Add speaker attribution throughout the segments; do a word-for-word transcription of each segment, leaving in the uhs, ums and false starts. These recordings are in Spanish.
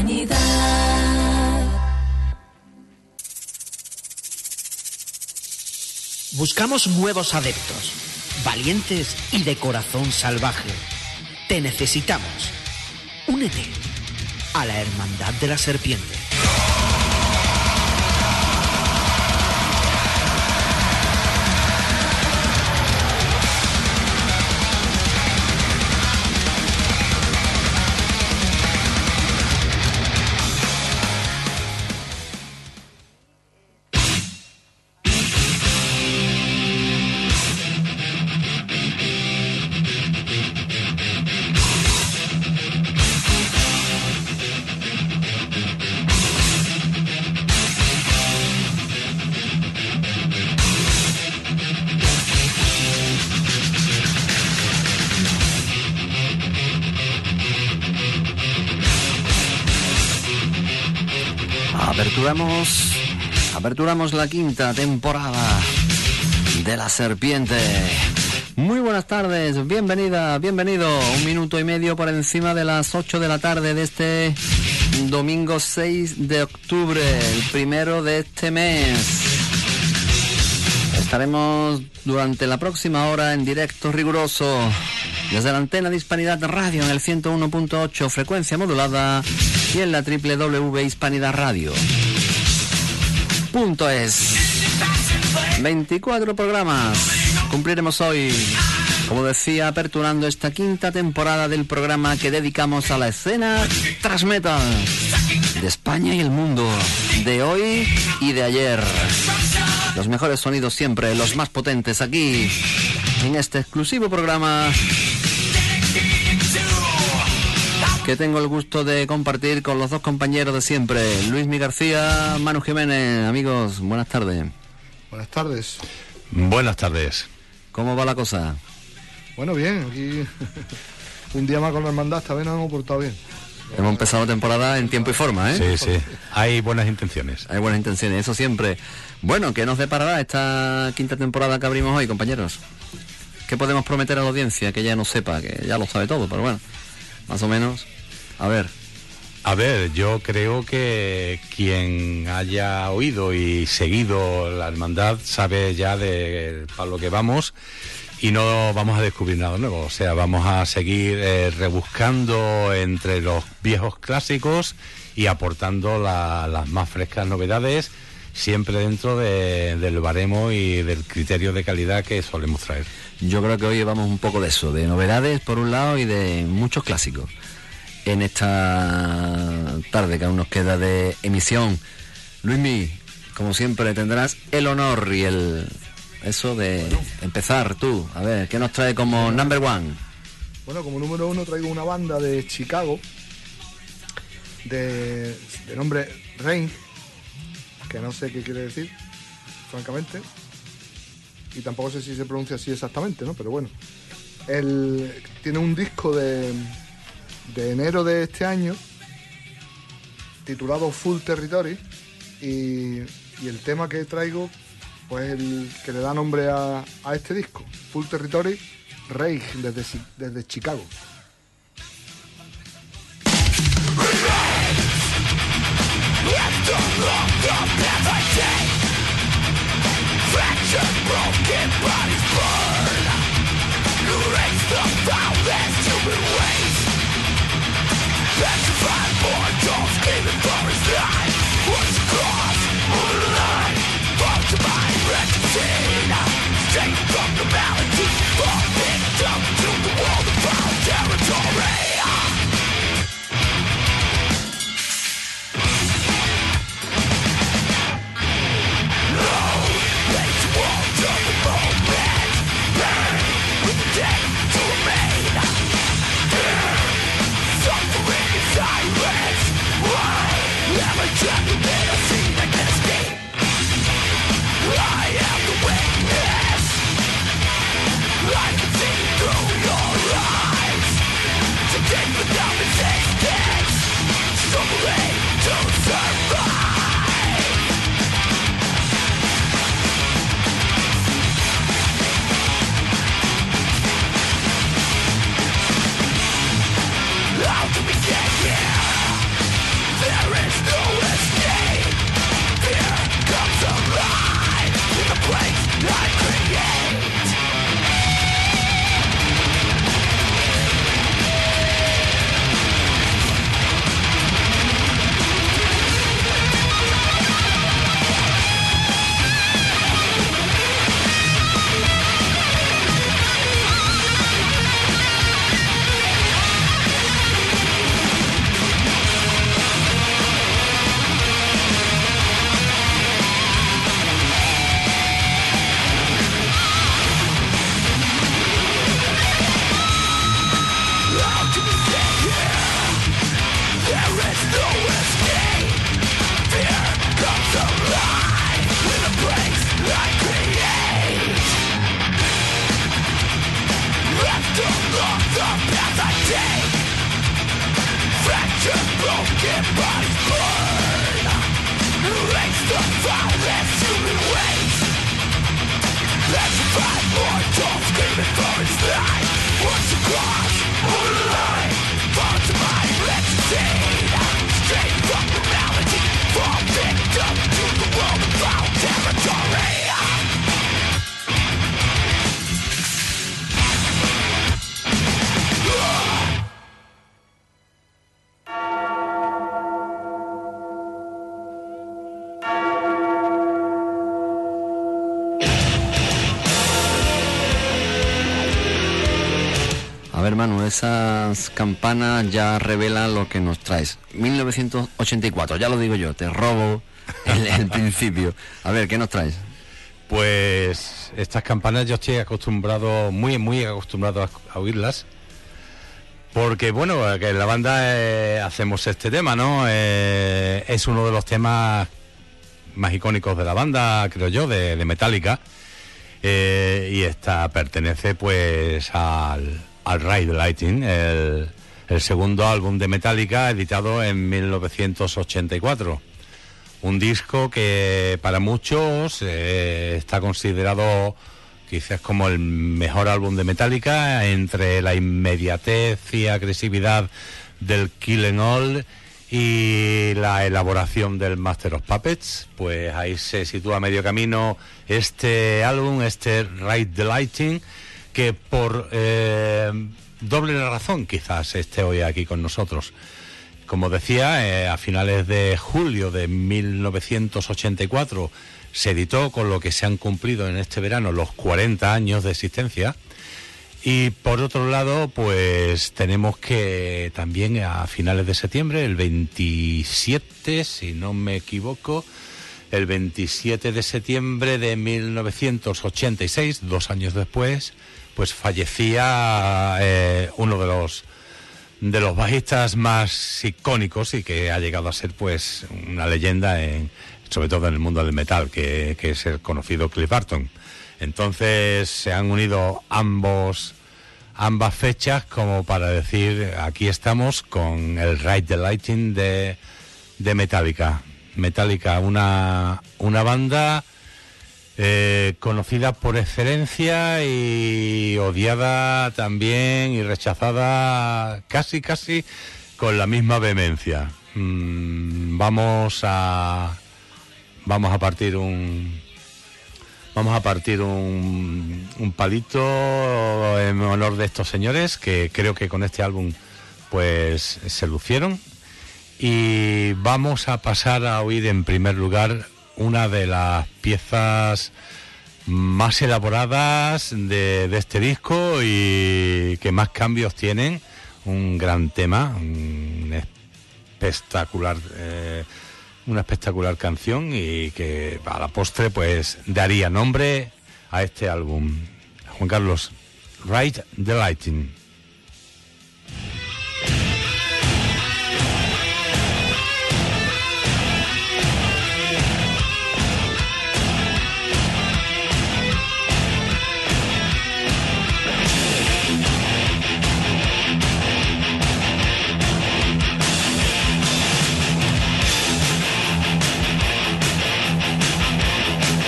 Speaker 1: humanidad.
Speaker 2: Buscamos nuevos adeptos, valientes y de corazón salvaje. Te necesitamos. Únete a la Hermandad de la Serpiente.
Speaker 3: Aperturamos, aperturamos la quinta temporada de La Serpiente. Muy buenas tardes, bienvenida, bienvenido. Un minuto y medio por encima de las ocho de la tarde de este domingo seis de octubre, el primero de este mes. Estaremos durante la próxima hora en directo riguroso desde la antena de Hispanidad Radio en el ciento uno punto ocho frecuencia modulada y en la doble u doble u doble u punto hispanidad radio punto es. veinticuatro programas cumpliremos hoy, como decía, aperturando esta quinta temporada del programa que dedicamos a la escena thrash metal de España y el mundo, de hoy y de ayer. Los mejores sonidos siempre, los más potentes aquí, en este exclusivo programa que tengo el gusto de compartir con los dos compañeros de siempre, Luismi García, Manu Jiménez. Amigos, buenas tardes.
Speaker 4: Buenas tardes.
Speaker 5: Buenas tardes.
Speaker 3: ¿Cómo va la cosa?
Speaker 4: Bueno, bien, aquí un día más con la hermandad, esta vez nos hemos portado bien.
Speaker 3: Hemos empezado la temporada en tiempo y forma, ¿eh?
Speaker 5: Sí, sí, hay buenas intenciones.
Speaker 3: Hay buenas intenciones, eso siempre. Bueno, ¿qué nos deparará esta quinta temporada que abrimos hoy, compañeros? ¿Qué podemos prometer a la audiencia? Que ya no sepa, que ya lo sabe todo, pero bueno, más o menos. A ver.
Speaker 5: A ver, yo creo que quien haya oído y seguido la hermandad sabe ya de para lo que vamos y no vamos a descubrir nada nuevo. O sea, vamos a seguir eh, rebuscando entre los viejos clásicos y aportando la, las más frescas novedades, siempre dentro de, del baremo y del criterio de calidad que solemos traer.
Speaker 3: Yo creo que hoy llevamos un poco de eso, de novedades por un lado y de muchos clásicos en esta tarde que aún nos queda de emisión. Luismi, como siempre tendrás el honor y el eso de bueno. empezar tú. A ver, ¿qué nos trae como number one?
Speaker 4: Bueno, como número uno traigo una banda de Chicago de, de nombre Rain, que no sé qué quiere decir, francamente, y tampoco sé si se pronuncia así exactamente, ¿no? Pero bueno, él tiene un disco de de enero de este año titulado Full Territory y, y el tema que traigo pues el que le da nombre a, a este disco, Full Territory, Rage, desde, desde Chicago.
Speaker 6: Petrified mortals screaming for his life. What's across the line? Fall to my retina. Straight from the malady. Fall victim to the world of our territory. No, it's world of the moment. Burn with the day to remain. Suffering in silence. Why? Every time you made a scene I can escape. I am the witness.
Speaker 3: ver, Manu, esas campanas ya revelan lo que nos traes. mil novecientos ochenta y cuatro, ya lo digo yo, te robo el, el principio. A ver, ¿qué nos traes?
Speaker 5: Pues estas campanas yo estoy acostumbrado, muy, muy acostumbrado a, a oírlas. Porque, bueno, que en la banda eh, hacemos este tema, ¿no? Eh, es uno de los temas más icónicos de la banda, creo yo, de, de Metallica. Eh, y esta pertenece, pues, al, al Ride the Lightning, el, el segundo álbum de Metallica, editado en mil novecientos ochenta y cuatro. Un disco que para muchos eh, está considerado quizás como el mejor álbum de Metallica, entre la inmediatez y agresividad del Kill 'Em All y la elaboración del Master of Puppets. Pues ahí se sitúa a medio camino este álbum, este Ride the Lightning, que por eh, doble razón quizás esté hoy aquí con nosotros. Como decía, eh, a finales de julio de mil novecientos ochenta y cuatro se editó, con lo que se han cumplido en este verano los cuarenta años de existencia. Y por otro lado, pues tenemos que también a finales de septiembre, el veintisiete, si no me equivoco, el veintisiete de septiembre de mil novecientos ochenta y seis, dos años después, pues fallecía eh, uno de los de los bajistas más icónicos y que ha llegado a ser pues una leyenda en, sobre todo en el mundo del metal, que, que es el conocido Cliff Burton. Entonces se han unido ambos ambas fechas como para decir, aquí estamos con el Ride the Lightning de, de Metallica. Metallica, una, una banda eh, conocida por excelencia y odiada también y rechazada casi, casi con la misma vehemencia. Mm, vamos a... Vamos a partir un vamos a partir un, un palito en honor de estos señores, que creo que con este álbum pues se lucieron, y vamos a pasar a oír en primer lugar una de las piezas más elaboradas de, de este disco y que más cambios tienen. Un gran tema, un espectacular eh, una espectacular canción y que a la postre pues daría nombre a este álbum. Juan Carlos, Ride the Lightning.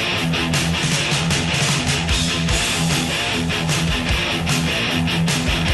Speaker 6: We'll be right back.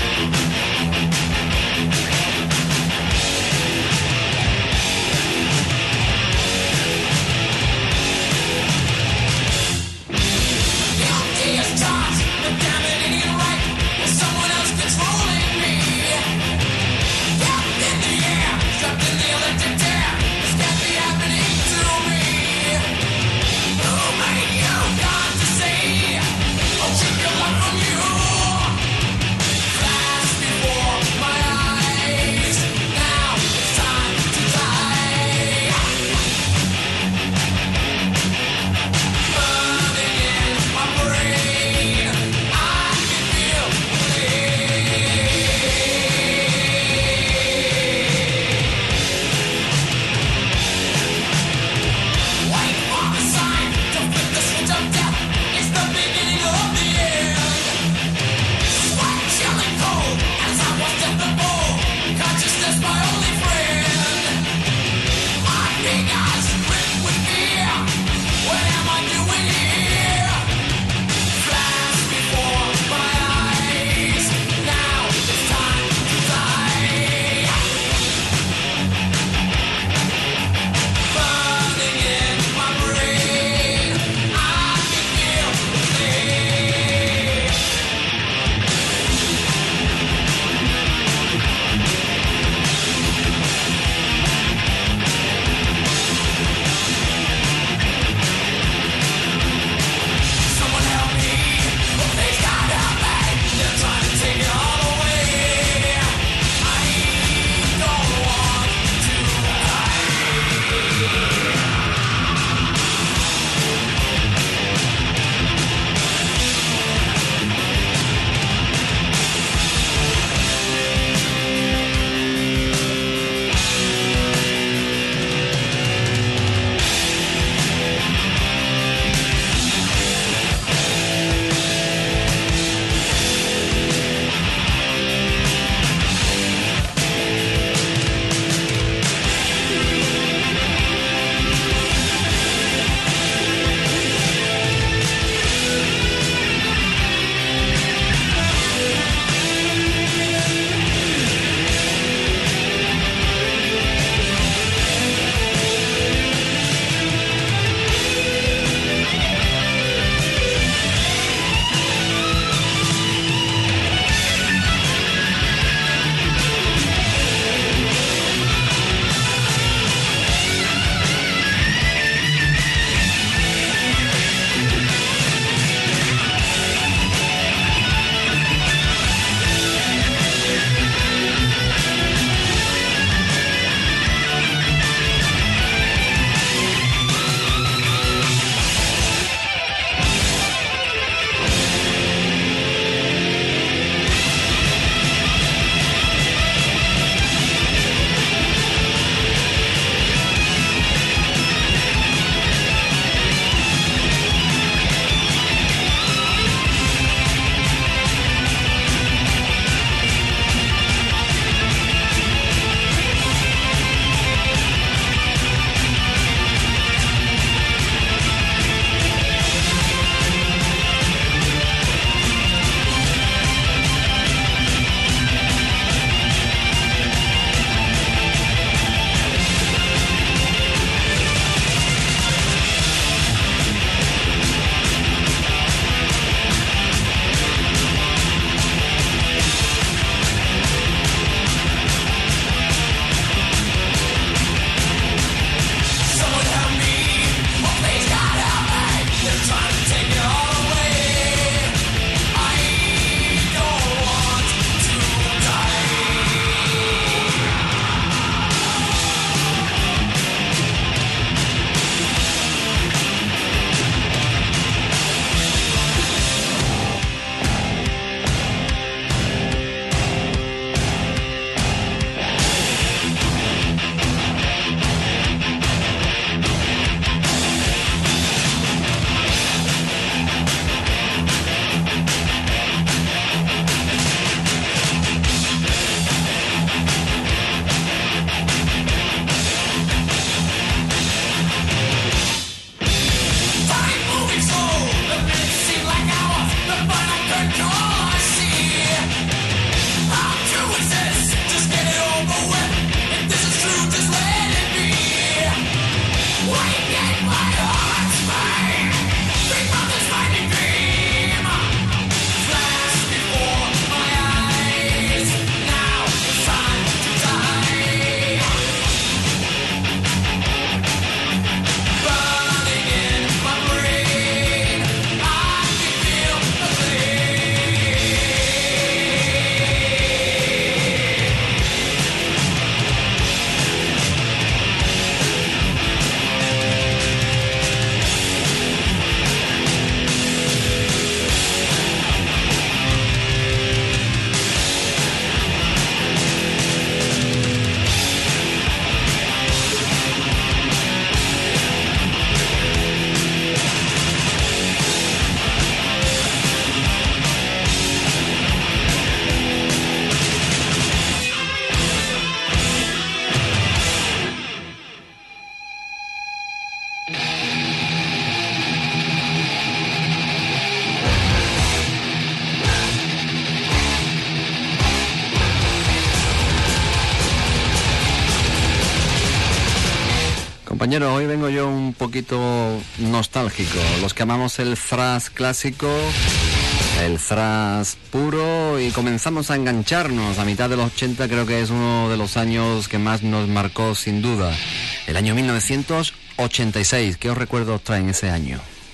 Speaker 3: Compañeros, hoy vengo yo un poquito nostálgico. Los que amamos el thrash clásico, el thrash puro, y comenzamos a engancharnos a mitad de los ochenta. Creo que es uno de los años que más nos marcó, sin duda. El año mil novecientos ochenta y seis. ¿Qué os recuerdos traen ese año?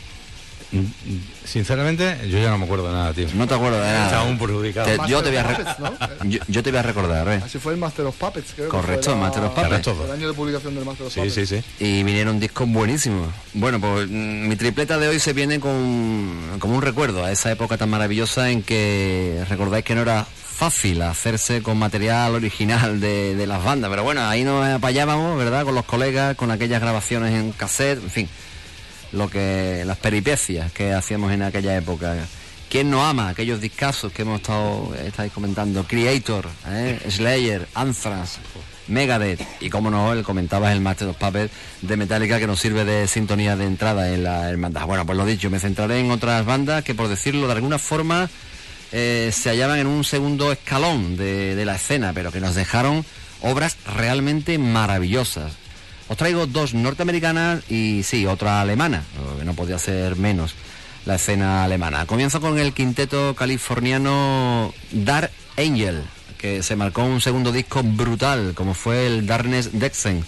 Speaker 5: Sinceramente, yo ya no me acuerdo de nada, tío.
Speaker 3: No te acuerdo de nada.
Speaker 5: Estaba un perjudicado.
Speaker 3: Te- yo, te voy a
Speaker 4: Master
Speaker 3: re-
Speaker 4: of Puppets, ¿no?
Speaker 3: yo, yo te voy a recordar, ¿eh?
Speaker 4: Así fue el Master of Puppets, creo. que
Speaker 3: Correcto,
Speaker 4: fue
Speaker 3: el Master of Puppets.
Speaker 5: Correcto.
Speaker 4: El año de publicación del Master of
Speaker 5: Sí,
Speaker 4: Puppets.
Speaker 5: sí, sí.
Speaker 3: Y vinieron discos buenísimos. Bueno, pues mm, mi tripleta de hoy se viene con, como un recuerdo a esa época tan maravillosa en que recordáis que no era fácil hacerse con material original de, de las bandas, pero bueno, ahí nos apayábamos, ¿verdad? Con los colegas, con aquellas grabaciones en cassette, en fin, lo que las peripecias que hacíamos en aquella época. ¿Quién no ama aquellos discazos que hemos estado estáis comentando? Creator, ¿eh? Slayer, Anthrax, Megadeth, y como no, el comentabas el Master of Puppets de Metallica, que nos sirve de sintonía de entrada en la hermandad. Bueno, pues lo dicho, me centraré en otras bandas que, por decirlo de alguna forma, eh, se hallaban en un segundo escalón de, de la escena, pero que nos dejaron obras realmente maravillosas. Os traigo dos norteamericanas y sí, otra alemana, que no podía ser menos la escena alemana. Comienzo con el quinteto californiano Dark Angel, que se marcó un segundo disco brutal, como fue el Darkness Dexen.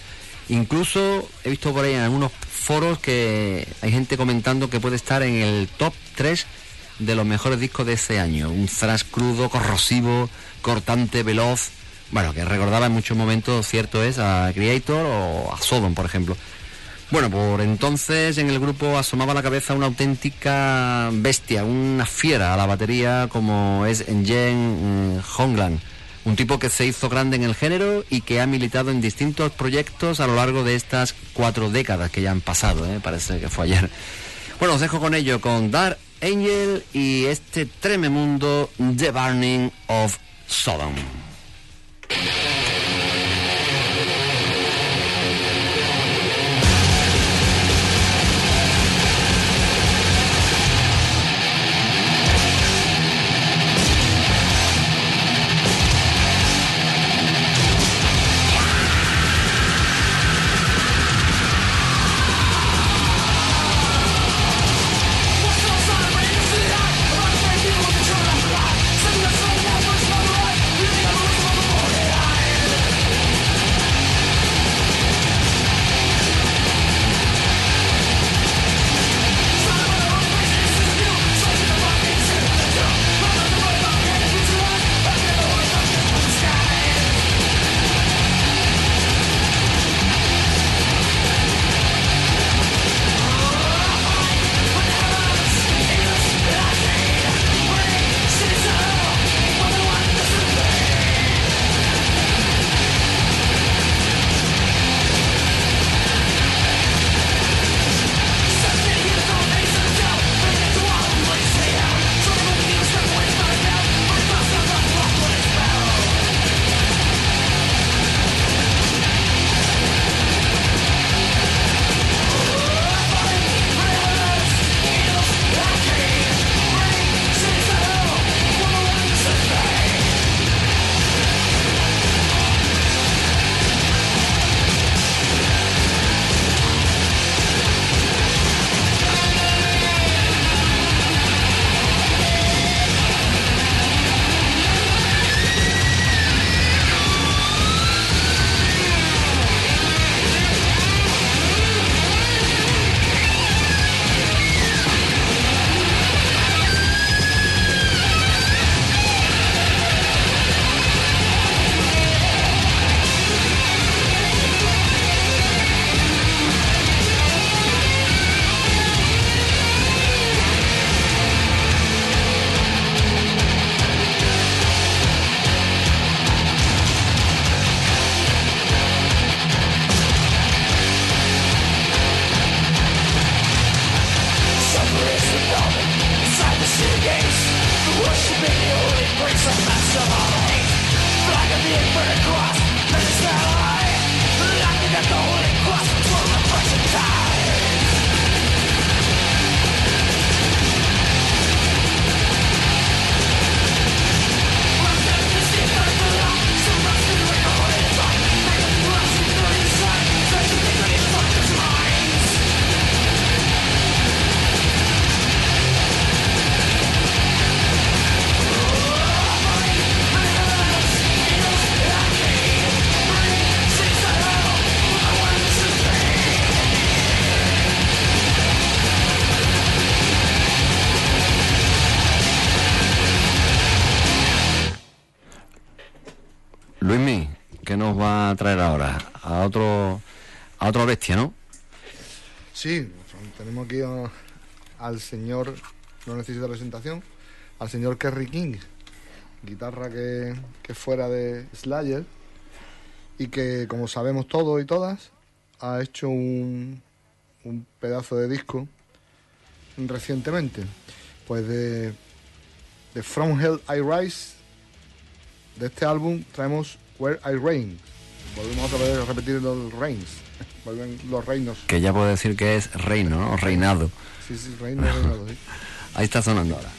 Speaker 3: Incluso he visto por ahí en algunos foros que hay gente comentando que puede estar en el top tres de los mejores discos de ese año. Un thrash crudo, corrosivo, cortante, veloz. Bueno, que recordaba en muchos momentos, cierto es, a Creator o a Sodom, por ejemplo. Bueno, por entonces en el grupo asomaba a la cabeza una auténtica bestia, una fiera a la batería, como es Jen Hongland, un tipo que se hizo grande en el género y que ha militado en distintos proyectos a lo largo de estas cuatro décadas que ya han pasado, ¿eh? Parece que fue ayer. Bueno, os dejo con ello, con Dark Angel y este trememundo The Burning of Sodom.
Speaker 6: Setting the sun, that first mother right, leaving a
Speaker 3: Luismi, ¿qué nos va a traer ahora? A otro, a otra bestia, ¿no?
Speaker 4: Sí, tenemos aquí a, al señor, no necesita presentación, al señor Kerry King, guitarra que, que fuera de Slayer, y que, como sabemos todos y todas, ha hecho un, un pedazo de disco recientemente. Pues de, de From Hell I Rise, de este álbum traemos Where I Reign. Volvemos otra vez a repetir los reigns, vuelven los reinos.
Speaker 3: Que ya puedo decir que es reino, ¿no? Reinado.
Speaker 4: Sí, sí, reino, reinado, sí.
Speaker 3: Ahí está sonando ahora.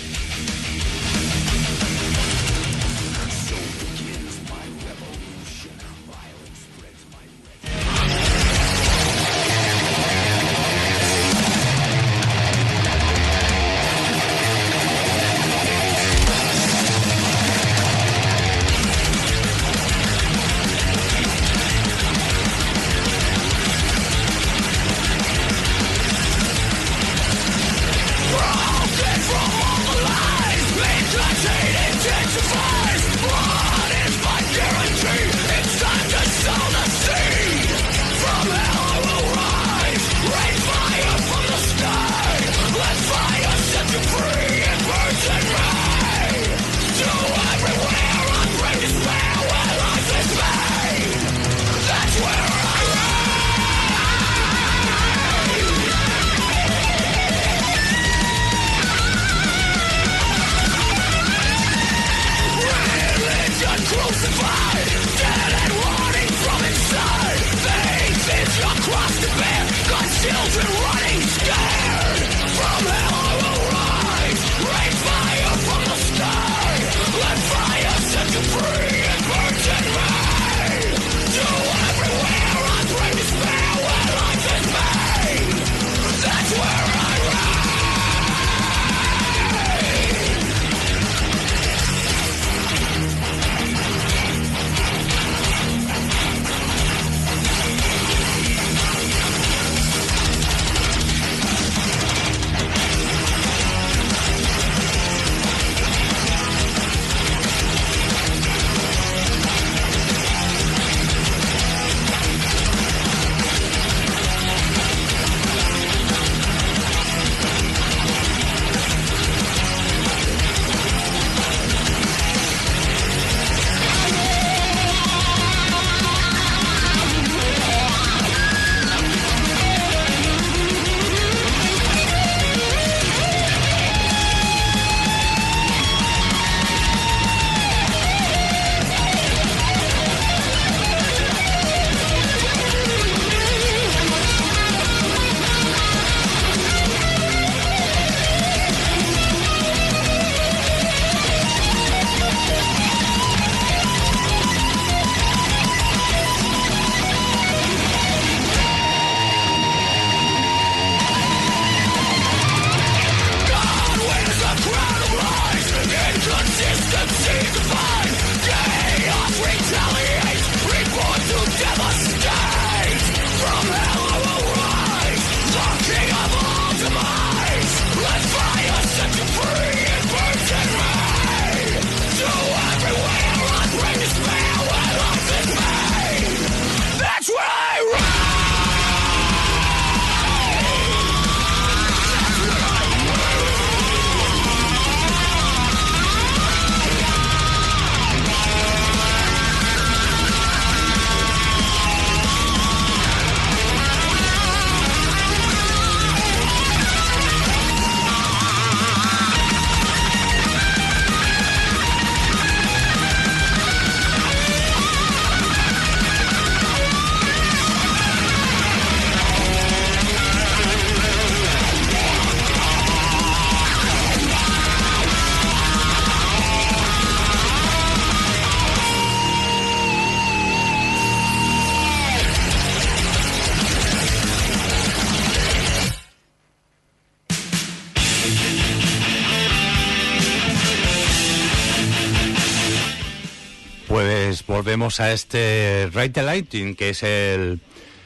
Speaker 5: Pues volvemos a este Ride the Lightning, que es el,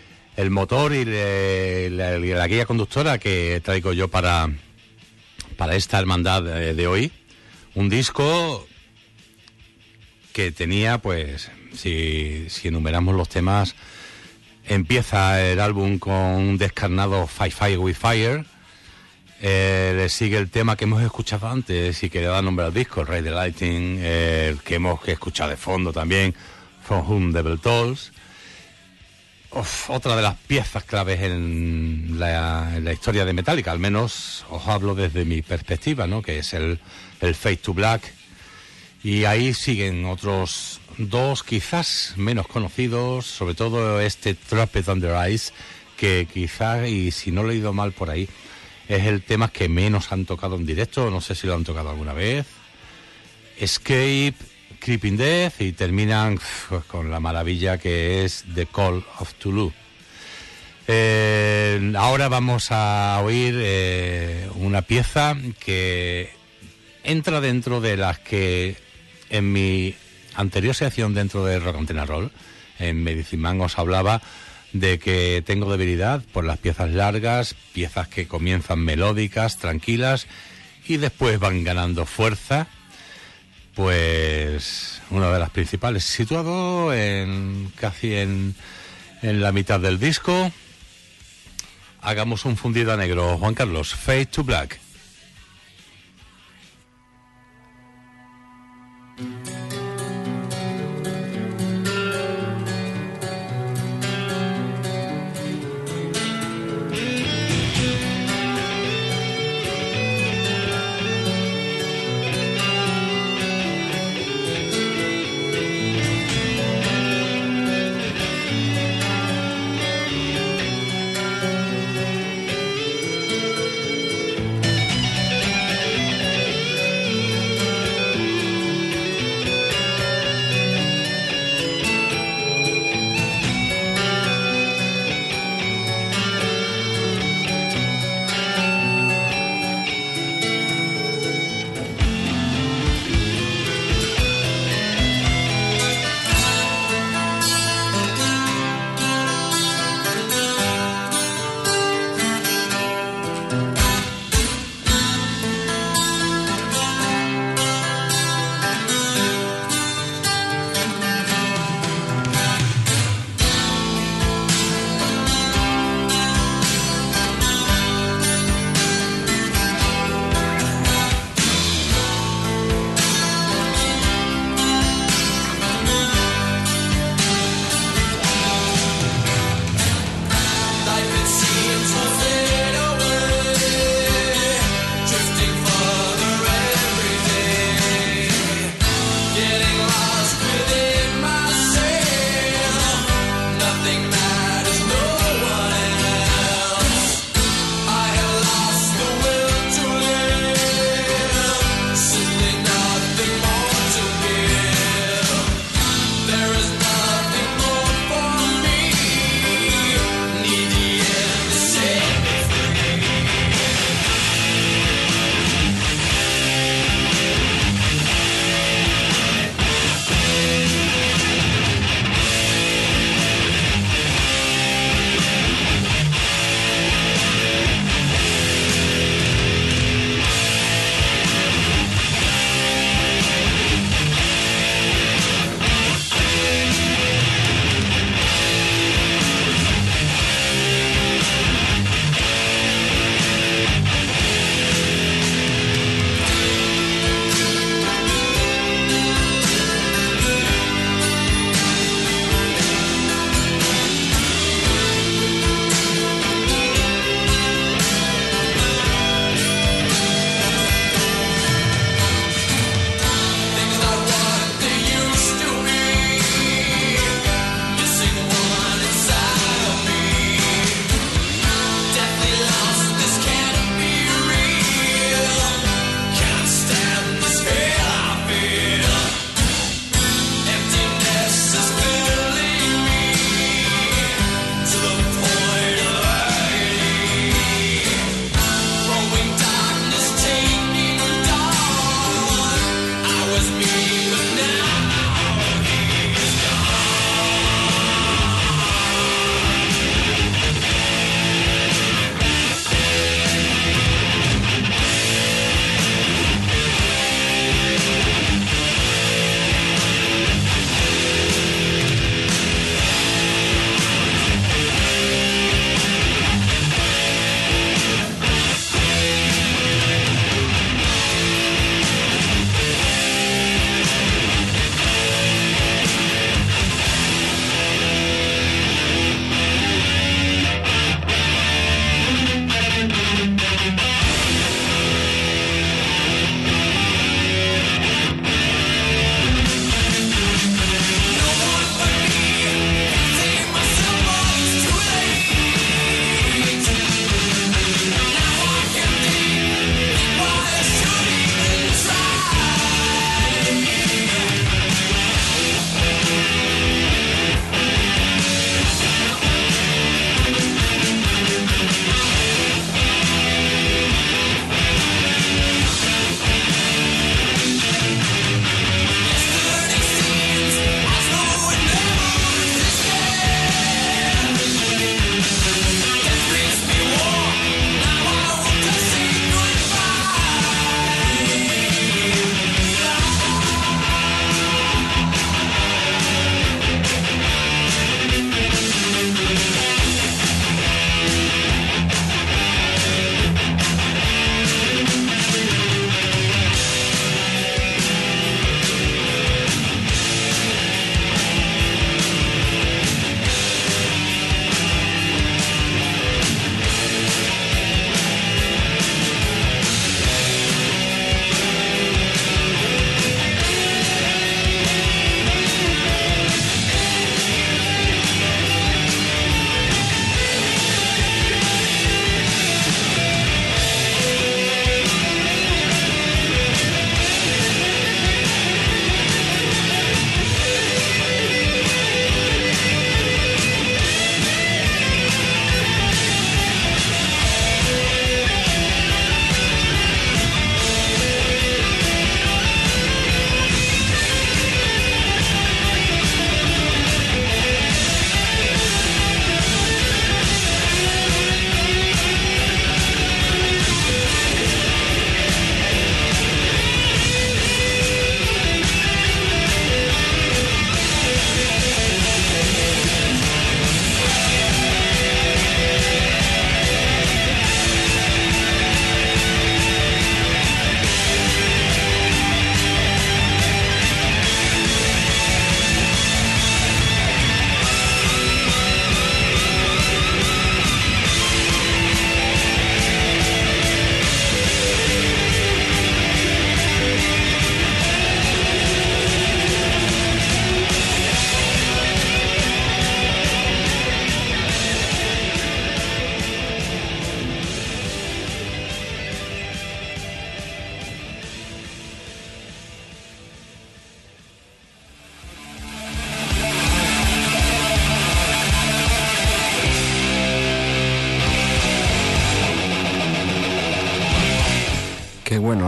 Speaker 5: el motor y le, la, la guía conductora que traigo yo para, para esta hermandad de, de hoy. Un disco que tenía, pues, si, si enumeramos los temas, empieza el álbum con un descarnado Fight Fire with Fire, eh, le sigue el tema que hemos escuchado antes y que le da nombre al disco, Ride the Lightning, eh, el que hemos escuchado de fondo también, From Whom the Bell Tolls. Uf, otra de las piezas claves en la, en la historia de Metallica, al menos os hablo desde mi perspectiva, ¿no? Que es el, el Fade to Black. Y ahí siguen otros dos quizás menos conocidos, sobre todo este Trapped Under Ice, que quizás, y si no lo he oído mal por ahí, es el tema que menos han tocado en directo, no sé si lo han tocado alguna vez. Escape, Creeping Death, y terminan pues, con la maravilla que es The Call of Toulouse. Eh, ahora vamos a oír eh, una pieza que entra dentro de las que en mi anterior sección dentro de Rock Antena Roll, en Medicine Man, os hablaba de que tengo debilidad por las piezas largas, piezas que comienzan melódicas, tranquilas, y después van ganando fuerza. Pues una de las principales, situado en casi en, en la mitad del disco. Hagamos un fundido a negro, Juan Carlos, Fade to Black.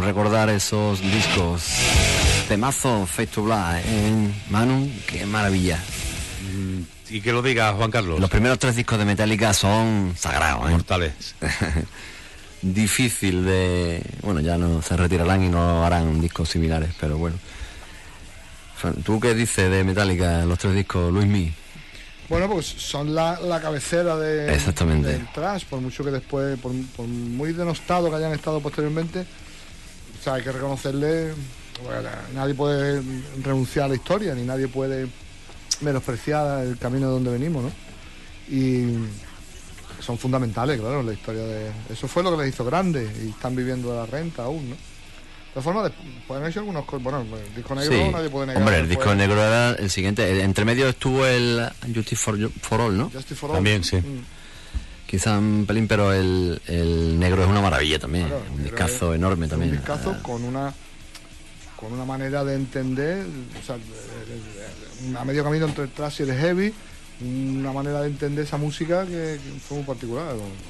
Speaker 3: recordar esos discos. Temazo, Fade to Black, ¿eh? Manu, qué maravilla.
Speaker 5: Y que lo diga Juan Carlos.
Speaker 3: Los primeros tres discos de Metallica son sagrados, ¿eh?
Speaker 5: Mortales.
Speaker 3: Difícil de... Bueno, ya no se retirarán y no harán discos similares, pero bueno. ¿Tú qué dices de Metallica, los tres discos, Luismi?
Speaker 4: Bueno, pues son la, la cabecera de,
Speaker 3: Exactamente.
Speaker 4: del thrash, por mucho que después, por, por muy denostado que hayan estado posteriormente, o sea, hay que reconocerle, bueno, nadie puede renunciar a la historia, ni nadie puede menospreciar el camino de donde venimos, ¿no? Y son fundamentales, claro, en la historia de... Eso fue lo que les hizo grandes y están viviendo de la renta aún, ¿no? De todas formas, pueden haber hecho algunos... Bueno, el disco negro
Speaker 3: Sí.
Speaker 4: nadie puede negar.
Speaker 3: Hombre, el
Speaker 4: después.
Speaker 3: disco negro era el siguiente. El- entre medio estuvo el Justice for, for All, ¿no?
Speaker 4: Justice for All.
Speaker 5: También, sí.
Speaker 4: Mm.
Speaker 3: Quizá un pelín, pero el, el negro es una maravilla también.
Speaker 4: Claro,
Speaker 3: un
Speaker 4: pero
Speaker 3: discazo
Speaker 4: es-
Speaker 3: enorme
Speaker 4: es
Speaker 3: también.
Speaker 4: Un discazo
Speaker 3: Ah,
Speaker 4: con una con una manera de entender, o sea, el- el- a medio camino entre el thrash y el heavy, una manera de entender esa música que, que fue muy particular.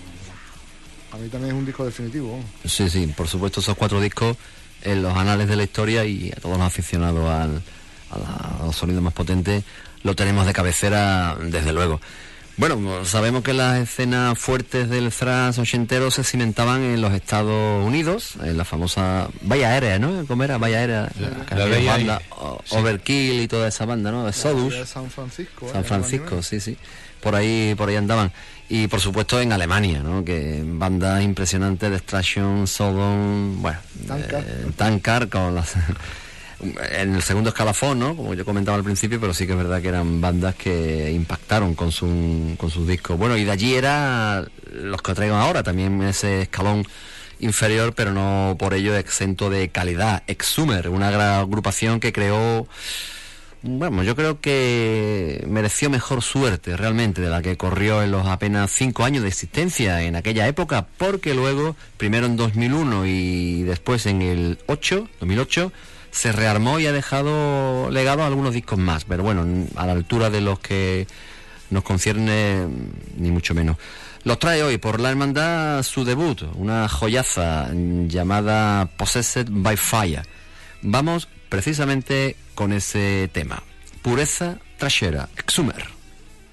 Speaker 4: A mí también es un disco definitivo.
Speaker 3: Sí, sí, por supuesto, esos cuatro discos en los anales de la historia y a todos los aficionados al, a, la- a los sonidos más potentes lo tenemos de cabecera, desde luego. Bueno, sabemos que las escenas fuertes del thrash ochentero se cimentaban en los Estados Unidos, en la famosa Valla Aérea, ¿no? ¿Cómo era? Valla Aérea, la,
Speaker 5: La
Speaker 3: aquella
Speaker 5: veía ahí.
Speaker 3: banda, o-
Speaker 5: Sí.
Speaker 3: Overkill y toda esa banda, ¿no? De
Speaker 4: De
Speaker 3: Sodus.
Speaker 4: San Francisco. ¿eh?
Speaker 3: San Francisco, sí, sí. Por ahí, por ahí andaban. Y por supuesto en Alemania, ¿no? Que bandas impresionantes de Extraction, Sodom, bueno,
Speaker 4: Tankard.
Speaker 3: eh, Tankard con las en el segundo escalafón, ¿no? Como yo comentaba al principio, pero sí que es verdad que eran bandas que impactaron con su, con sus discos. Bueno, y de allí era los que traigo ahora, también ese escalón inferior, pero no por ello exento de calidad. Exhumer, una gran agrupación que creó, bueno, yo creo que mereció mejor suerte realmente de la que corrió en los apenas cinco años de existencia en aquella época, porque luego, primero en dos mil uno y después en el ocho, dos mil ocho, se rearmó y ha dejado legado algunos discos más, pero bueno, a la altura de los que nos concierne, ni mucho menos. Los trae hoy por la hermandad su debut, una joyaza llamada Possessed by Fire. Vamos precisamente con ese tema. Pureza trashera, Exhumer.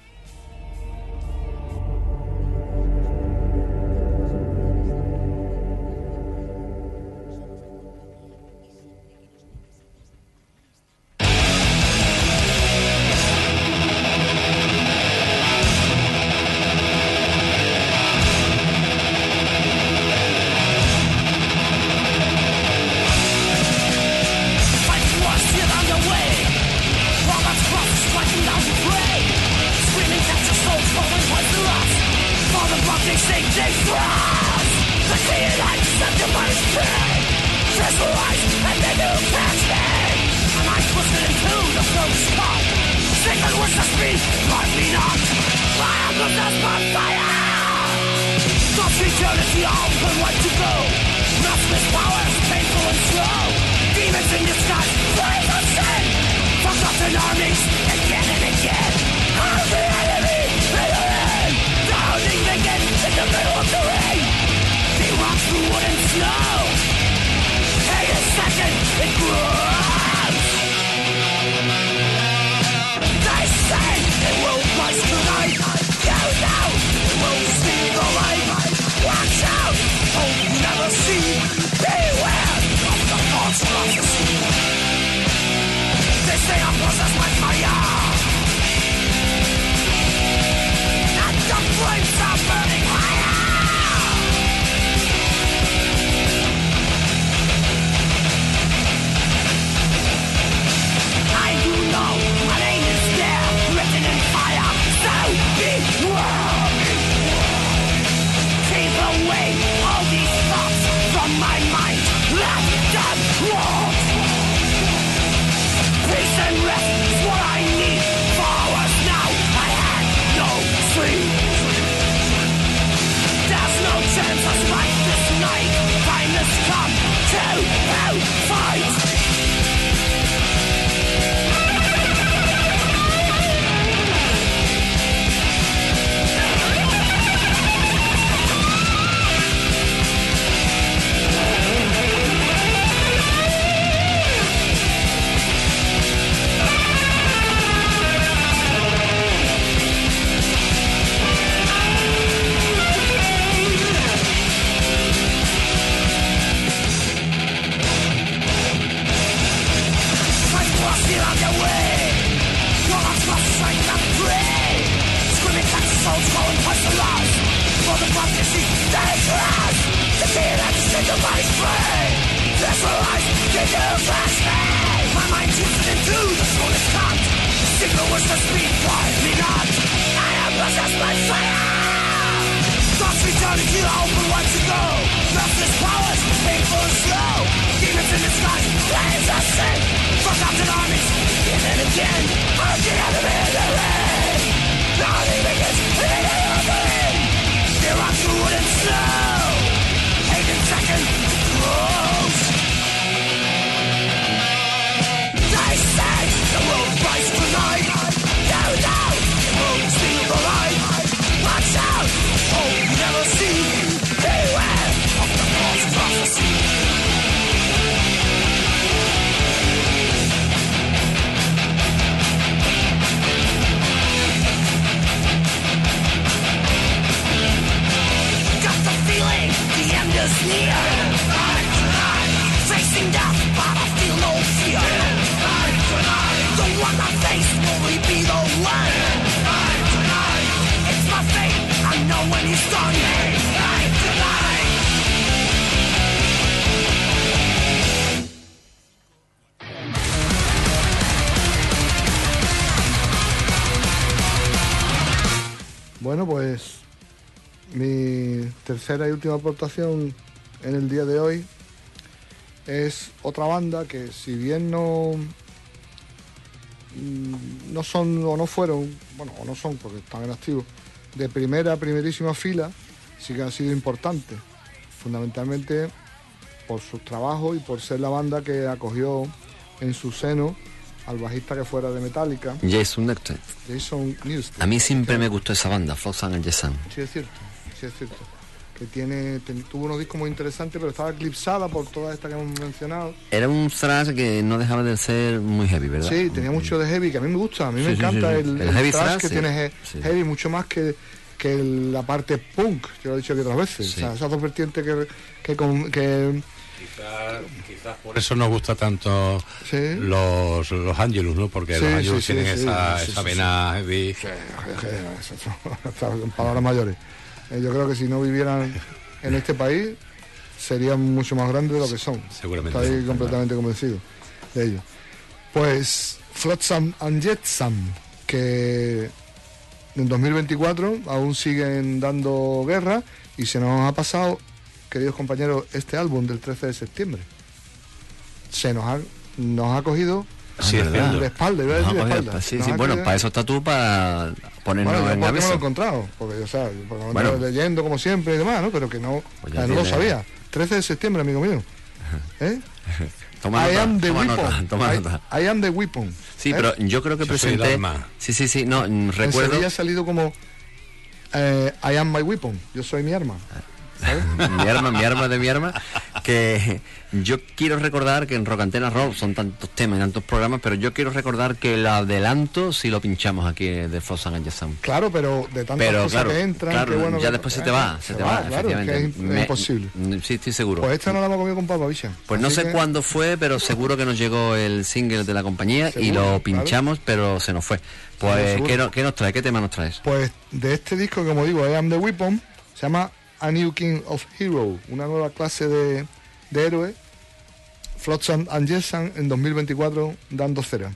Speaker 6: Fighting wars still underway. Robots cross striking down to prey. Screaming capture souls falling towards the rocks. For the rock they sing, they frost. The clear light set the body's pain. Transferize and then you catch me. Am I twisted into the frozen spot? Sacred words to speak, guard me not. I am possessed by fire. Thoughts eternity, all the right to go. Restless powers, painful and slow. Demons in disguise, flames of sin. Forgotten armies, again and again. I'm the enemy, and the end. The hounding begins in the middle of the ring. They walk through wood and snow. Hang a second, it grows. They say it will bust tonight. You know it will see the light. Watch out, hope you never see. Beware of the your body's free. That's what life can do past me. My mind twisted into the smallest cut. Signal was to speak, quietly not. I am possessed by fire. Thoughts returning to the open once ago. Restless powers, painful and slow. Demons in the skies, planes of sin. Forgotten armies, again and again. Urging enemy in the rain. Nothing begins, and they open. There are two wood and snow. Eight and second, close. They say the world rise tonight. No, no, the world is still alive. Watch out, hope you never see. Beware of the false prophecy. Got the feeling the end is near. Facing death, but I feel no fear. The one I face will we be the one. It's my fate, I know when he's done.
Speaker 4: Bueno, pues mi tercera y última aportación en el día de hoy es otra banda que, si bien no mm, no son o no fueron, bueno, o no son porque están en activo, de primera, primerísima fila, sí que han sido importantes, fundamentalmente por sus trabajos y por ser la banda que acogió en su seno al bajista que fuera de Metallica,
Speaker 3: Jason Newsted.
Speaker 4: Jason Newsted.
Speaker 3: A mí siempre me gustó esa banda, Flotsam and Jetsam.
Speaker 4: Sí, es cierto, sí es cierto. Que tiene, ten- tuvo unos discos muy interesantes, pero estaba eclipsada por todas estas que hemos mencionado.
Speaker 3: Era un thrash que no dejaba de ser muy heavy, ¿verdad?
Speaker 4: Sí, tenía mucho de heavy, que a mí me gusta, a mí
Speaker 3: Sí,
Speaker 4: me
Speaker 3: sí,
Speaker 4: encanta
Speaker 3: sí, sí.
Speaker 4: el,
Speaker 3: El
Speaker 4: el
Speaker 3: heavy
Speaker 4: thrash
Speaker 3: thrash,
Speaker 4: que
Speaker 3: sí.
Speaker 4: tiene he-
Speaker 3: Sí.
Speaker 4: heavy, mucho más que, que la parte punk, yo lo he dicho aquí otras veces.
Speaker 3: Sí.
Speaker 4: O sea, esas dos vertientes que... que, con- que
Speaker 5: Quizás, quizás por eso nos gusta tanto
Speaker 4: Sí.
Speaker 5: los, los Angelus, ¿no? Porque
Speaker 4: Sí,
Speaker 5: los
Speaker 4: sí,
Speaker 5: Angelus
Speaker 4: sí,
Speaker 5: tienen
Speaker 4: sí,
Speaker 5: esa,
Speaker 4: sí,
Speaker 5: esa
Speaker 4: sí,
Speaker 5: vena heavy.
Speaker 4: que- que- que- son palabras mayores. Eh, yo creo que si no vivieran en este país, serían mucho más grandes de lo que son.
Speaker 5: Seguramente.
Speaker 4: Estoy completamente convencido de ello. Pues Flotsam and Jetsam, que en dos mil veinticuatro aún siguen dando guerra, y se nos ha pasado, queridos compañeros, este álbum del trece de septiembre. Se nos ha, nos ha cogido
Speaker 5: Sí, es
Speaker 3: ¿verdad?
Speaker 5: cierto.
Speaker 4: de espalda, iba a
Speaker 3: Nos
Speaker 4: decir
Speaker 3: ha
Speaker 4: de
Speaker 3: cogido-
Speaker 4: espalda.
Speaker 3: sí,
Speaker 4: Nos
Speaker 3: sí,
Speaker 4: ha
Speaker 3: bueno,
Speaker 4: cogido-
Speaker 3: para eso estás tú, para ponernos
Speaker 4: Bueno, yo
Speaker 3: en
Speaker 4: porque me lo he
Speaker 3: aviso.
Speaker 4: encontrado, porque, o sea, porque me
Speaker 3: Bueno.
Speaker 4: lo he leyendo como siempre y demás, ¿no? Pero que no,
Speaker 3: Pues
Speaker 4: o
Speaker 3: ya
Speaker 4: sea, no lo
Speaker 3: tiene-
Speaker 4: sabía. trece de septiembre, amigo mío. ¿Eh?
Speaker 3: Toma
Speaker 4: I
Speaker 3: nota,
Speaker 4: am the
Speaker 3: toma
Speaker 4: weapon.
Speaker 3: nota, toma
Speaker 4: I,
Speaker 3: nota.
Speaker 4: I am the weapon.
Speaker 3: Sí,
Speaker 4: ¿eh?
Speaker 3: pero yo creo que
Speaker 5: Yo soy el
Speaker 3: presenté...
Speaker 5: arma.
Speaker 3: Sí, sí, sí, no, mm,
Speaker 4: En
Speaker 3: recuerdo...
Speaker 4: Sevilla ha salido como eh, I am my weapon. Yo soy mi arma. ¿sabes?
Speaker 3: mi arma, mi arma de mi arma, que yo quiero recordar que en Rock Antena Rock son tantos temas y tantos programas, pero yo quiero recordar que el adelanto sí lo pinchamos aquí de Flotsam and Jetsam.
Speaker 4: Claro, pero de tantas
Speaker 3: Pero
Speaker 4: cosas
Speaker 3: claro,
Speaker 4: que entran,
Speaker 3: claro,
Speaker 4: qué bueno
Speaker 3: ya
Speaker 4: que-
Speaker 3: después se te
Speaker 4: eh,
Speaker 3: va, se, te va,
Speaker 4: claro, es que
Speaker 3: efectivamente.
Speaker 4: es im-
Speaker 3: Me-
Speaker 4: imposible.
Speaker 3: mm, Sí, estoy seguro.
Speaker 4: Pues esta no la hemos comido con papa, bicha.
Speaker 3: Pues no
Speaker 4: Así
Speaker 3: sé
Speaker 4: que-
Speaker 3: cuándo fue, pero seguro que nos llegó el single de la compañía y
Speaker 4: Seguro,
Speaker 3: lo pinchamos, pero se nos fue. Pues,
Speaker 4: seguro.
Speaker 3: ¿qué, no- qué nos trae? ¿Qué tema nos traes?
Speaker 4: Pues de este disco, como digo, I am the weapon, se llama A New King of Hero, una nueva clase de, de héroe. Flotsam and Jetsam en dos mil veinticuatro dando cera.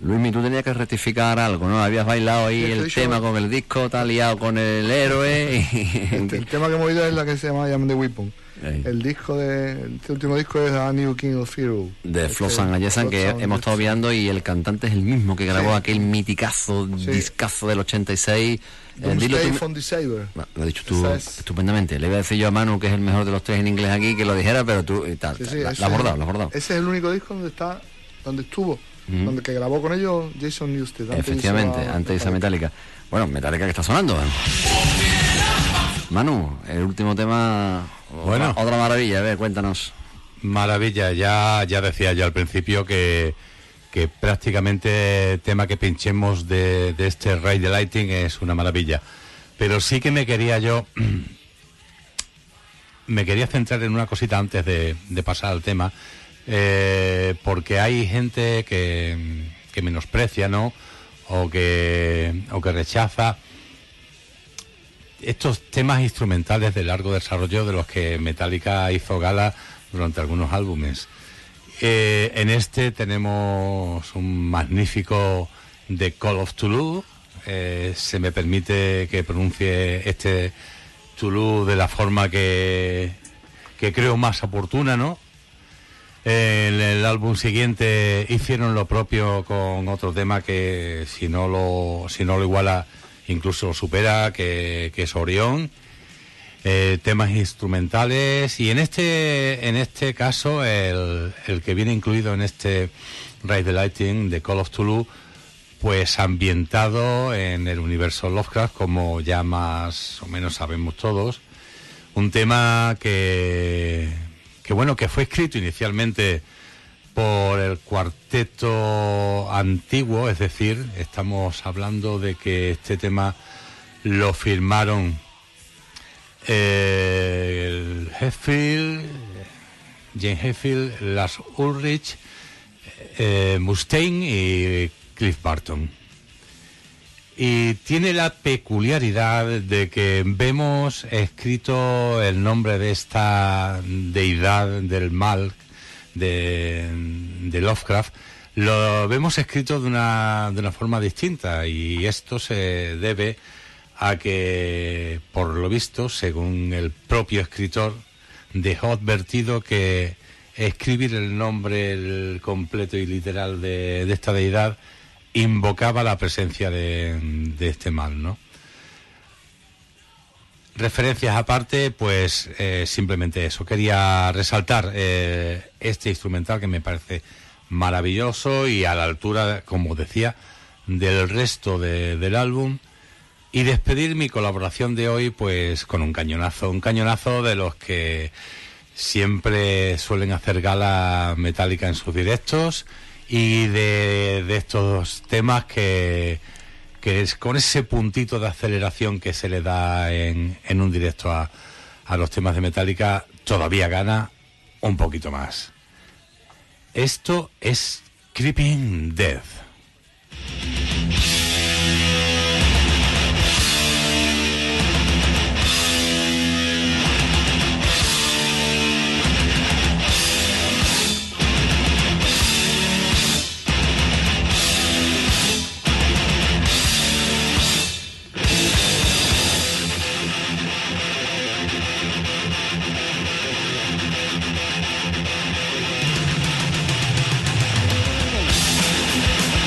Speaker 3: Luismi, tú tenías que rectificar algo, ¿no? Habías bailado ahí
Speaker 4: Sí,
Speaker 3: el
Speaker 4: estoy
Speaker 3: tema
Speaker 4: yo-
Speaker 3: con el disco, te has liado con el héroe y...
Speaker 4: Este, el tema que hemos oído es la que se llama Jam the Weapon.
Speaker 3: Ey.
Speaker 4: El disco de este último disco es A New King of Hero.
Speaker 3: de
Speaker 4: Este,
Speaker 3: Flotsam and Jetsam, que
Speaker 4: Flotsam and
Speaker 3: hemos estado
Speaker 4: Jetsam.
Speaker 3: viendo, y el cantante es el mismo que grabó
Speaker 4: Sí.
Speaker 3: aquel miticazo,
Speaker 4: Sí.
Speaker 3: discazo del ochenta y seis. Eh, dilo
Speaker 4: Doomsday
Speaker 3: tú-
Speaker 4: from the Saber.
Speaker 3: Bueno, lo has dicho tú
Speaker 4: Esa es-
Speaker 3: estupendamente. Le iba a decir yo a Manu, que es el mejor de los tres en inglés aquí, que lo dijera, pero tú y tal,
Speaker 4: Sí, sí,
Speaker 3: la,
Speaker 4: ese
Speaker 3: la has
Speaker 4: es-
Speaker 3: abordado, la has abordado.
Speaker 4: Ese es el único disco donde está, donde estuvo,
Speaker 3: Ujú.
Speaker 4: donde que grabó con ellos Jason Newsted. antes
Speaker 3: Efectivamente,
Speaker 4: hizo a-
Speaker 3: antes esa Metallica. Bueno, Metallica que está sonando. ¿eh? Manu, el último tema,
Speaker 5: Bueno.
Speaker 3: otra, otra maravilla, a ver, cuéntanos.
Speaker 5: Maravilla, ya, ya decía yo al principio que, que prácticamente el tema que pinchemos de, de este Ride the Lighting es una maravilla. Pero sí que me quería yo, me quería centrar en una cosita antes de, de pasar al tema, eh, porque hay gente que, que menosprecia, ¿no? O que, o que rechaza estos temas instrumentales de largo desarrollo de los que Metallica hizo gala durante algunos álbumes. Eh, en este tenemos un magnífico The Call of Toulouse. Eh, se me permite que pronuncie este Toulouse de la forma que, que creo más oportuna, ¿no? En el álbum siguiente hicieron lo propio con otro tema que si no lo, si no lo iguala, incluso lo supera, que, que es Orión. Eh, temas instrumentales, y en este en este caso el, el que viene incluido en este Ride the Lighting de Call of Toulouse, pues ambientado en el universo Lovecraft, como ya más o menos sabemos todos. Un tema que que bueno, que fue escrito inicialmente por el cuarteto antiguo, es decir, estamos hablando de que este tema lo firmaron eh, el Hetfield, James Hetfield, Lars Ulrich, eh, Mustaine y Cliff Burton. Y tiene la peculiaridad de que vemos escrito el nombre de esta deidad del mal de, de Lovecraft, lo vemos escrito de una, de una forma distinta, y esto se debe a que, por lo visto, según el propio escritor, dejó advertido que escribir el nombre el completo y literal de, de esta deidad invocaba la presencia de, de este mal, ¿no? Referencias aparte, pues eh, simplemente eso. Quería resaltar eh, este instrumental que me parece maravilloso y a la altura, como decía, del resto de, del álbum, y despedir mi colaboración de hoy pues con un cañonazo, un cañonazo de los que siempre suelen hacer gala Metallica en sus directos, y de, de estos temas que, que es con ese puntito de aceleración que se le da en, en un directo a, a los temas de Metallica, todavía gana un poquito más. Esto es Creeping Death.
Speaker 6: We'll be right back.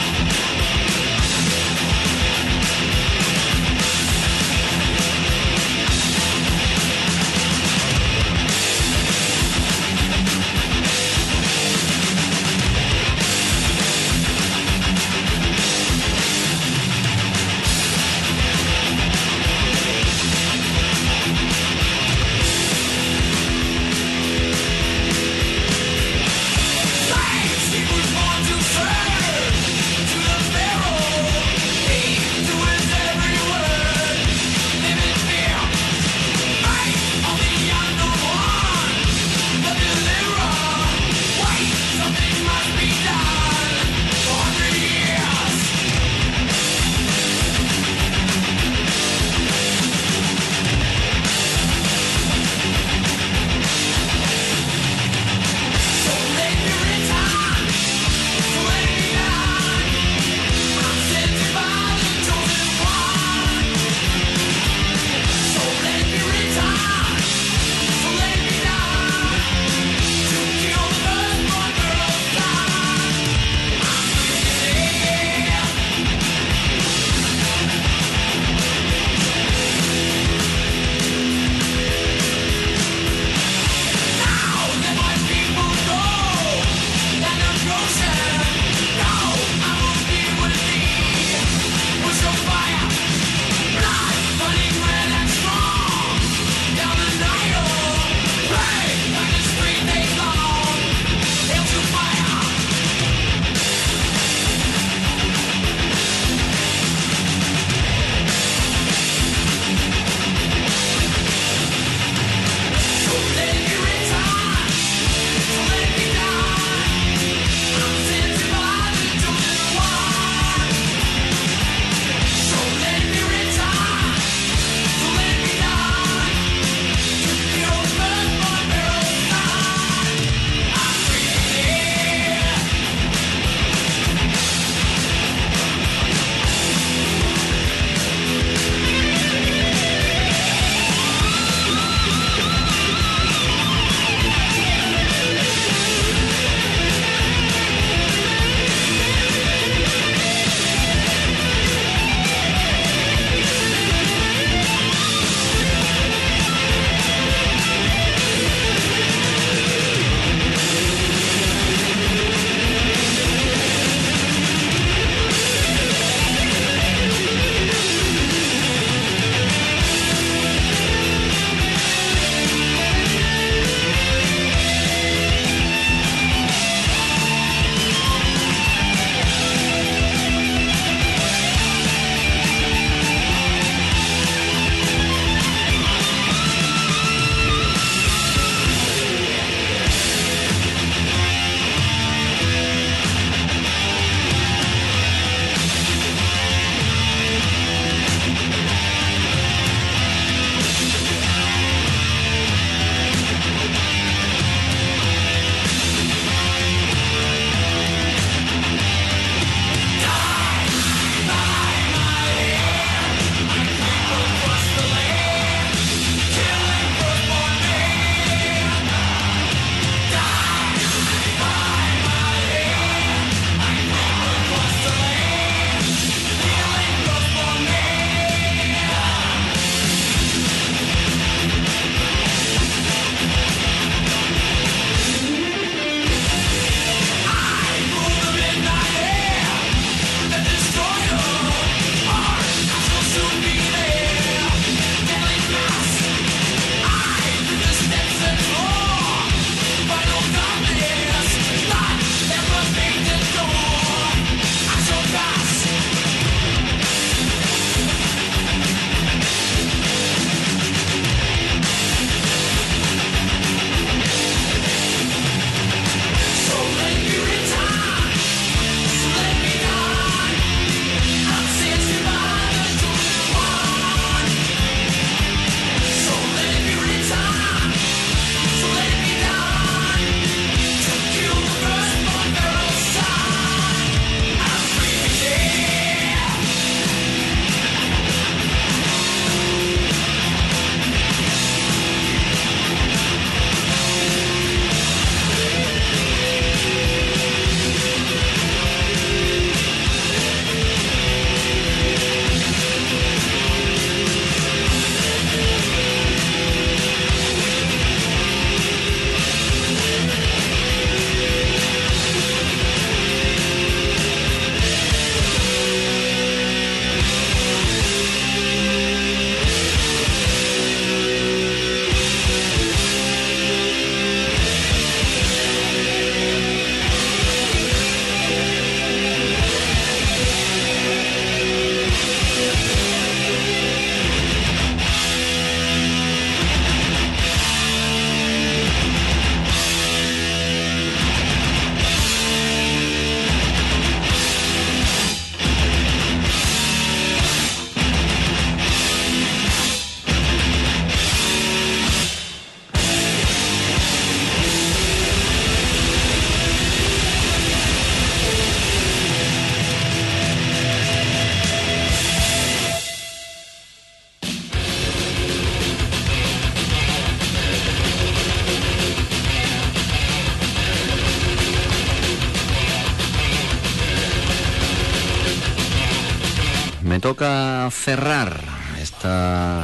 Speaker 3: me toca cerrar esta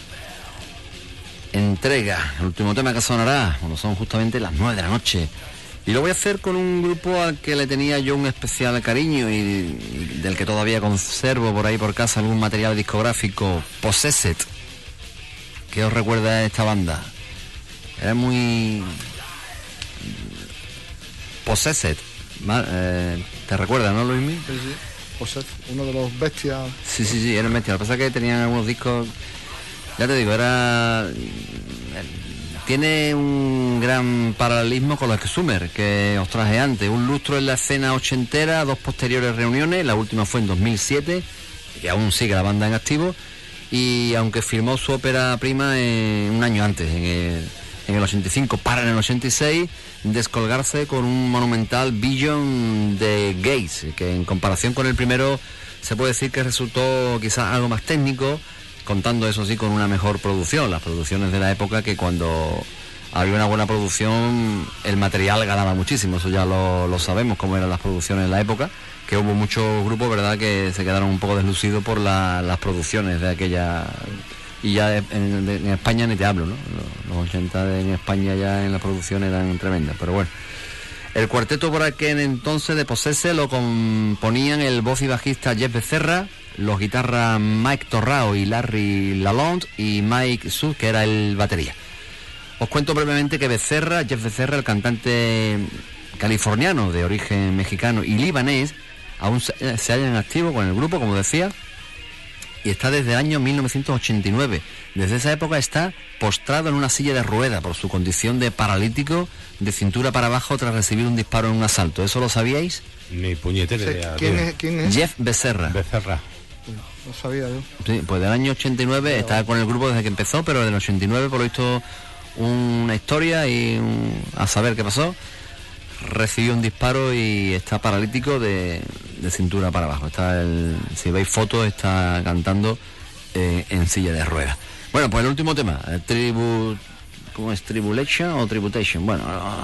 Speaker 3: entrega, el último tema que sonará, bueno, son justamente las nueve de la noche. Y lo voy a hacer con un grupo al que le tenía yo un especial cariño y, y del que todavía conservo por ahí por casa algún material discográfico, Possessed. ¿Qué os recuerda esta banda? Era muy... Possessed. Eh, ¿Te recuerda, no, Luismi?
Speaker 4: Sí, sí. Possessed, uno de los bestias.
Speaker 3: Sí, sí, sí, era bestia. Lo que pasa es que tenían algunos discos... Ya te digo, era... Tiene un gran paralelismo con los Summer que os traje antes. Un lustro en la escena ochentera, dos posteriores reuniones, la última fue en dos mil siete, y aún sigue la banda en activo, y aunque firmó su ópera prima en, un año antes, en el, en el ochenta y cinco, para en el ochenta y seis descolgarse con un monumental Billion de Gates, que en comparación con el primero se puede decir que resultó quizás algo más técnico, contando eso sí con una mejor producción. Las producciones de la época, que cuando había una buena producción el material ganaba muchísimo, eso ya lo, lo sabemos cómo eran las producciones en la época, que hubo muchos grupos, verdad, que se quedaron un poco deslucidos por la, las producciones de aquella, y ya en, en España ni te hablo, ¿no? Los ochenta de, en España ya en las producciones eran tremendas, pero bueno. El cuarteto por aquel entonces de Possessed lo componían el voz y bajista Jeff Becerra, los guitarras Mike Torrao y Larry Lalonde, y Mike Sud, que era el batería. Os cuento brevemente que Becerra, Jeff Becerra, el cantante californiano de origen mexicano y libanés, aún se, se halla en activo con el grupo, como decía, y está desde el año mil novecientos ochenta y nueve. Desde esa época está postrado en una silla de rueda por su condición de paralítico de cintura para abajo tras recibir un disparo en un asalto. ¿Eso lo sabíais?
Speaker 5: Ni puñetera idea.
Speaker 4: ¿Quién es, ¿Quién es?
Speaker 3: Jeff Becerra.
Speaker 5: Becerra.
Speaker 4: No sabía yo.
Speaker 3: Sí, pues del año ochenta y nueve, pero... está con el grupo desde que empezó, pero del ochenta y nueve, por lo visto, una historia y un... a saber qué pasó. Recibió un disparo y está paralítico de, de cintura para abajo. Está el, si veis fotos, está cantando eh, en silla de ruedas. Bueno, pues el último tema, el tribu, ¿cómo es? Tribulation o Tributation. Bueno,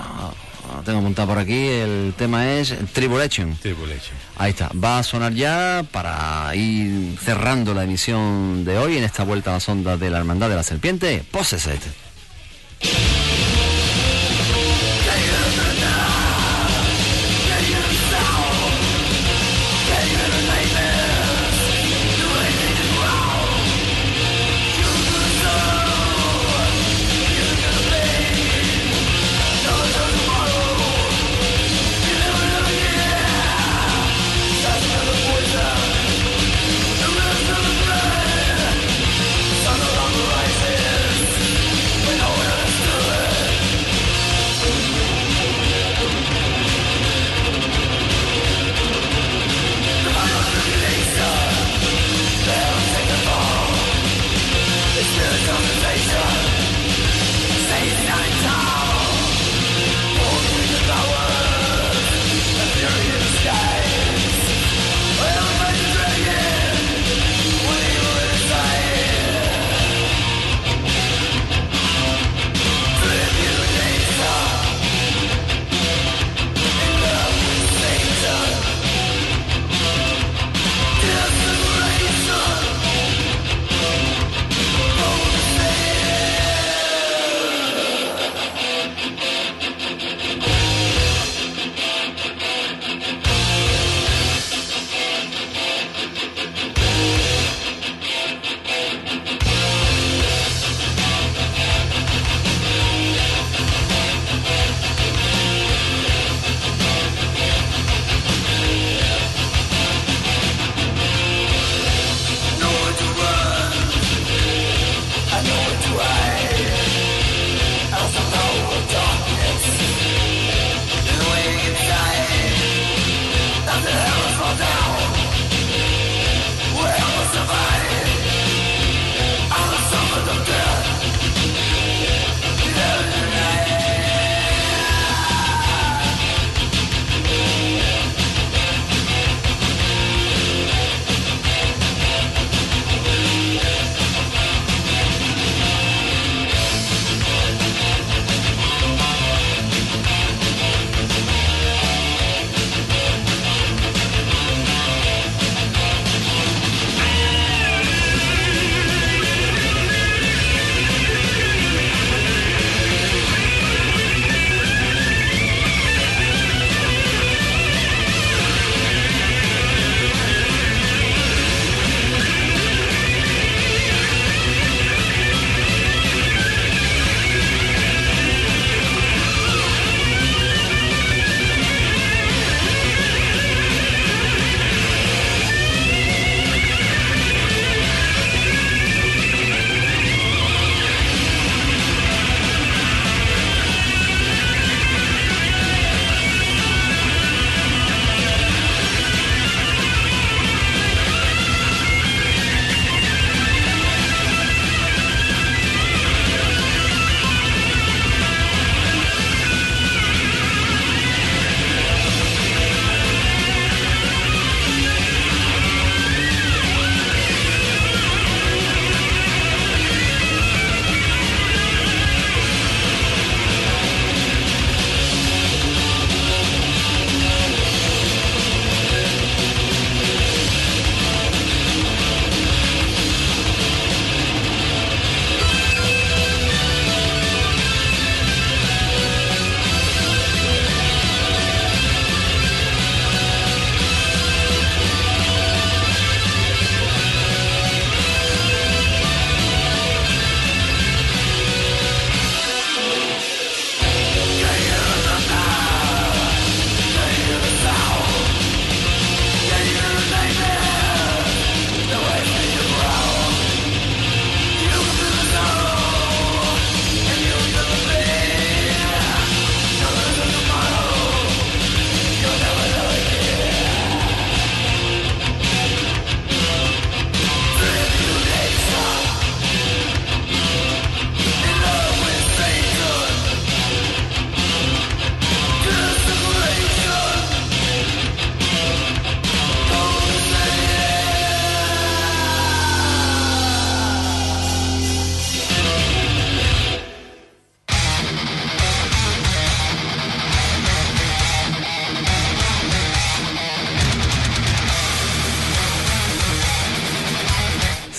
Speaker 3: lo tengo apuntado por aquí. El tema es Tribulation.
Speaker 5: Tribulation.
Speaker 3: Ahí está. Va a sonar ya para ir cerrando la emisión de hoy en esta vuelta a las ondas de la Hermandad de la Serpiente. Possessed.
Speaker 6: Sun along the rises,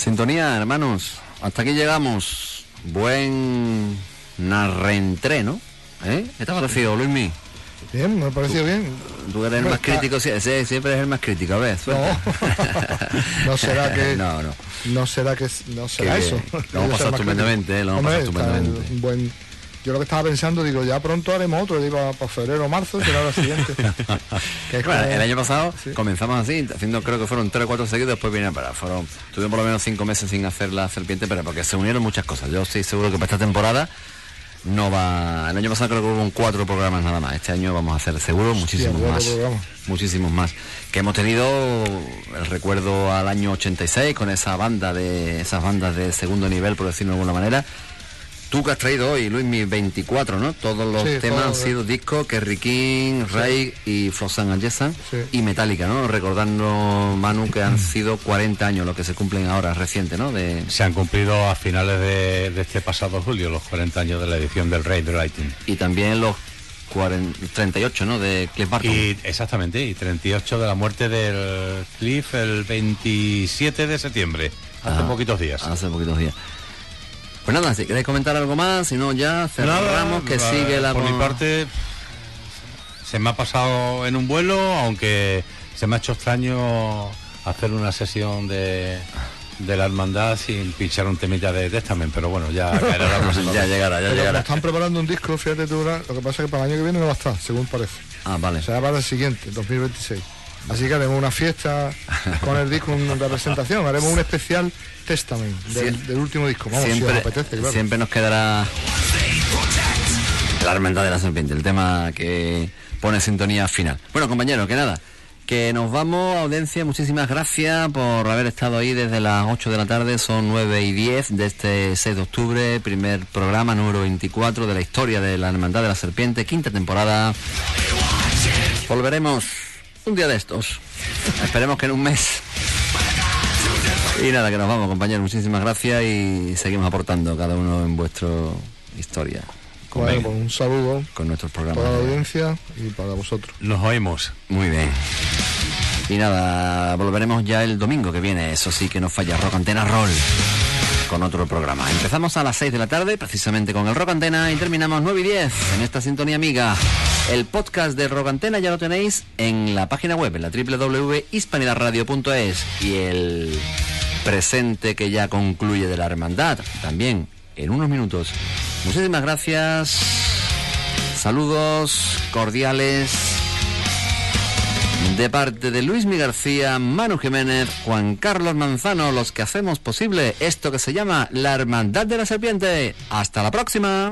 Speaker 3: Sintonía, hermanos. Hasta aquí llegamos. Buen narreentreno, ¿eh? ¿Qué te ha parecido, Luismi?
Speaker 4: Bien, me ha parecido bien.
Speaker 3: Tú eres el
Speaker 4: Bueno,
Speaker 3: más
Speaker 4: está-
Speaker 3: crítico, sí, sí, siempre eres el más crítico, a ver, suelta.
Speaker 4: No. No será que-
Speaker 3: No, no.
Speaker 4: No será que no será
Speaker 3: Qué
Speaker 4: eso.
Speaker 3: bien. Lo hemos
Speaker 4: Debe ser
Speaker 3: pasado
Speaker 4: más
Speaker 3: estupendamente, ¿eh? Lo hemos
Speaker 4: Hombre,
Speaker 3: pasado
Speaker 4: está
Speaker 3: estupendamente.
Speaker 4: un buen. Yo lo que estaba pensando, digo, ya pronto haremos otro, digo, para febrero o marzo, será la siguiente. Que es
Speaker 3: Bueno,
Speaker 4: como-
Speaker 3: el año pasado
Speaker 4: Sí.
Speaker 3: comenzamos así, haciendo creo que fueron tres o cuatro seguidos, después vinieron para, fueron, tuvimos por lo menos cinco meses sin hacer la serpiente, pero porque se unieron muchas cosas. Yo estoy seguro que para esta temporada no va, el año pasado creo que hubo cuatro programas nada más, este año vamos a hacer seguro muchísimos
Speaker 4: cuatro
Speaker 3: más,
Speaker 4: programas.
Speaker 3: muchísimos más, que hemos tenido el recuerdo al año ochenta y seis con esa banda de, esas bandas de segundo nivel, por decirlo de alguna manera. Tú que has traído hoy, Luis, mi veinticuatro, ¿no? Todos los
Speaker 4: Sí,
Speaker 3: temas
Speaker 4: todo,
Speaker 3: han sido discos, Kerry King, Ray y Flotsam and Jetsam
Speaker 4: Sí.
Speaker 3: y Metallica, ¿no? Recordando, Manu, que han sido cuarenta años los que se cumplen ahora, reciente, ¿no? De,
Speaker 5: Se han cumplido a finales de, de este pasado julio los cuarenta años de la edición del Rey de Lighting.
Speaker 3: y también los cuarenta, treinta y ocho, ¿no? De Cliff Barton.
Speaker 5: Y exactamente, y treinta y ocho de la muerte del Cliff el veintisiete de septiembre, hace
Speaker 3: Ah,
Speaker 5: poquitos días.
Speaker 3: Hace poquitos días. Pues nada, si queréis comentar algo más, si no ya cerramos, que
Speaker 5: Nada,
Speaker 3: sigue la...
Speaker 5: por mi
Speaker 3: con-
Speaker 5: parte se me ha pasado en un vuelo, aunque se me ha hecho extraño hacer una sesión de, de la hermandad sin pinchar un temita de Testament, pero bueno, ya caerá la próxima
Speaker 3: ya
Speaker 5: vez.
Speaker 3: llegará, ya
Speaker 4: Pero como
Speaker 3: llegará.
Speaker 4: están preparando un disco, fíjate tú, lo que pasa es que para el año que viene no va a estar, según parece.
Speaker 3: Ah, vale.
Speaker 4: Será para el siguiente, dos mil veintiséis. Así que haremos una fiesta con el disco, una representación, haremos un especial Testament del,
Speaker 3: Sie-
Speaker 4: del último disco. Vamos, si os
Speaker 3: siempre,
Speaker 4: apetece, claro.
Speaker 3: siempre nos quedará la hermandad de la serpiente, el tema que pone sintonía final. Bueno, compañeros, que nada, que nos vamos, audiencia, muchísimas gracias por haber estado ahí desde las ocho de la tarde, son nueve y diez de este seis de octubre, primer programa número veinticuatro de la historia de la hermandad de la serpiente, quinta temporada. Volveremos un día de estos, esperemos que en un mes. Y nada, que nos vamos, compañeros, muchísimas gracias y seguimos aportando cada uno en vuestra historia con,
Speaker 4: Bueno, pues un saludo
Speaker 3: con nuestros
Speaker 4: para
Speaker 3: programas.
Speaker 4: la audiencia y para vosotros.
Speaker 5: Nos oímos.
Speaker 3: Muy bien. Y nada, volveremos ya el domingo que viene, eso sí que no falla, Rock Antena Roll, con otro programa. Empezamos a las seis de la tarde, precisamente con el Rock Antena, y terminamos nueve y diez en esta sintonía amiga. El podcast de Rock Antena ya lo tenéis en la página web, en la doble u doble u doble u punto hispanidad radio punto es, y el presente que ya concluye de la hermandad, también en unos minutos. Muchísimas gracias, saludos cordiales de parte de Luismi García, Manu Jiménez, Juan Carlos Manzano, los que hacemos posible esto que se llama la Hermandad de la Serpiente. Hasta la próxima.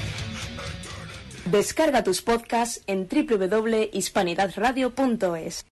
Speaker 1: Descarga tus podcasts en doble u doble u doble u punto hispanidad radio punto es.